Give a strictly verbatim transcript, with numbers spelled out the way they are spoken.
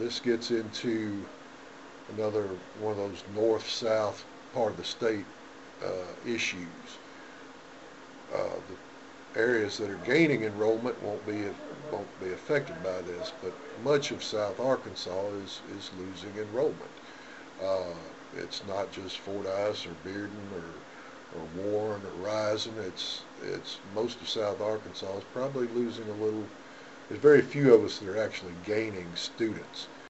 this gets into another one of those north-south part of the state uh, issues. Uh, the areas that are gaining enrollment won't be won't be affected by this, but much of South Arkansas is is losing enrollment. Uh, it's not just Fordyce or Bearden or or Warren or Rison. It's it's most of South Arkansas is probably losing a little. There's very few of us that are actually gaining students.